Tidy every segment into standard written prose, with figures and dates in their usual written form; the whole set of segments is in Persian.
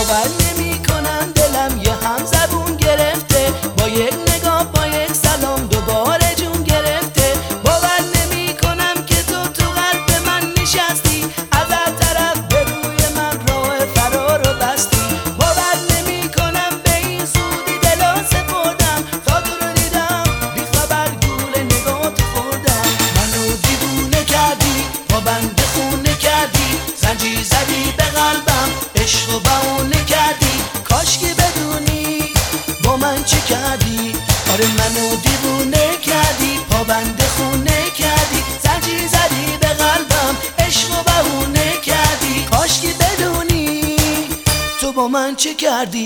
باور نمی کنم دلم یه هم زبون گرفته، با یک نگاه با یک سلام دوباره جون گرفته. باور نمی کنم که تو قلب من نشستی، از هر طرف به روی من راه فرار رو بستی. باور نمی کنم به این زودی دلو سپردم، تا تو رو دیدم بی خبر گول نگاه تو خوردم. منو دیوونه کردی، پابند خونه کردی، زنجیر زدی به قلبم، عشق و بهونه کردی. کاش که بدونی با من چه کردی. آره منو دیوونه کردی، پابند خونه کردی، زنجیر زدی به قلبم، عشق و بهونه کردی. کاش که بدونی تو با من چه کردی.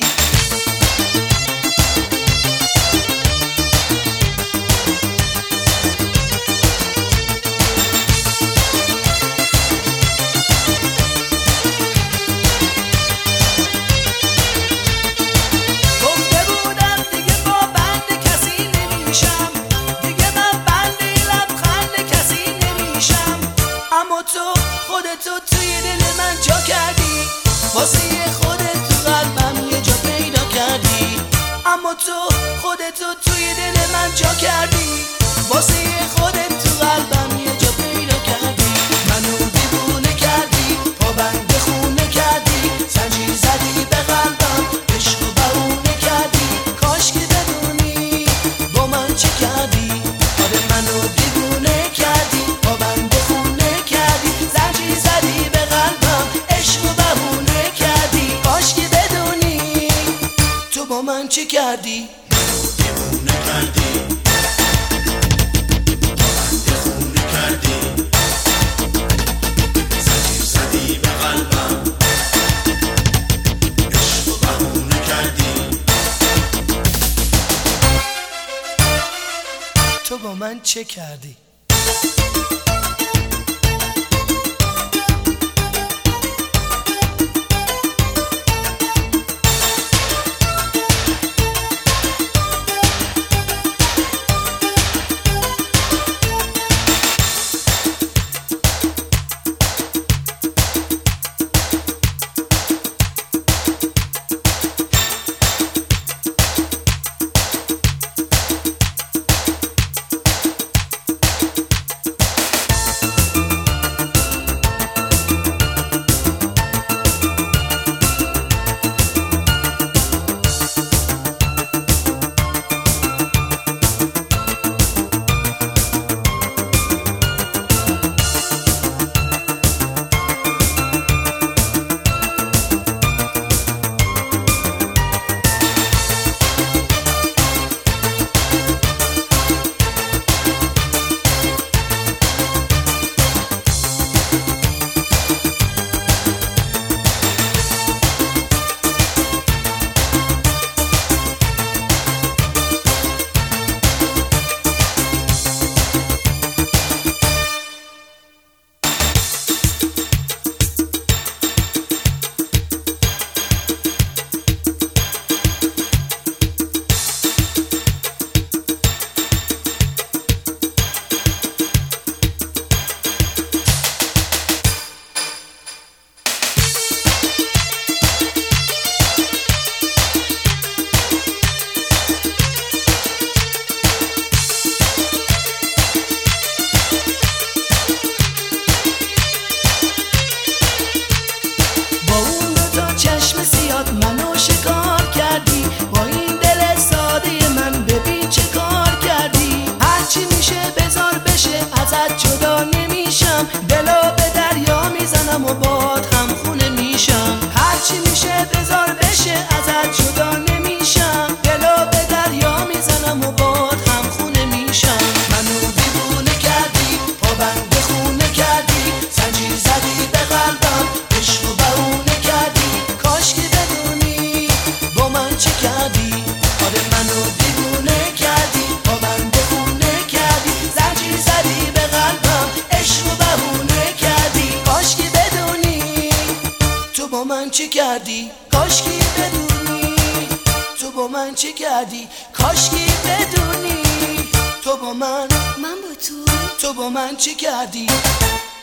تو خودتو توی دل من جا کردی، واسه خودت تو قلبم یه جا پیدا کردی. اما تو خودتو توی دل من جا کردی، واسه خودت تو قلبم یه جا پیدا کردی. منو دیوونه کردی، پابند خونه کردی، زنجیر زدی به قلبم، عشق و بهونه کردی. کاش که بدونی با من چه کردی. آره منو دیوونه کردی، پابند خونه کردی، زنجیر زدی به قلبم، عشق و بهونه کردی. کاش که بدونی تو با من چه کردی. دیوونه کردی، پابند خونه کردی، زنجیر زدی به قلبم، عشق و بهونه کردی. تو با من چه کردی. منو شکار کردی، با این دل ساده من ببین چه کار کردی. هرچی میشه بذار بشه، ازت جدا نمیشم، دلو به دریا میزنم و باد هم خونه میشم. هرچی میشه بذار بشه، ازت جدا نمیشم، دلو به دریا میزنم و باد هم خونه میشم. منو دیوونه کردی، پابند خونه کردی، زنجیر زدی به قلبم، عشق و بهونه کردی. کاش که بدونی با من چه کردی. آره منو دیوونه کردی، پابند خونه کردی، زنجیر زدی به قلبم، عشق و بهونه کردی. کاش که بدونی تو با من چه کردی. کاش که بدونی تو با من چه کردی. کاش که بدونی تو با من با تو با من چه کردی.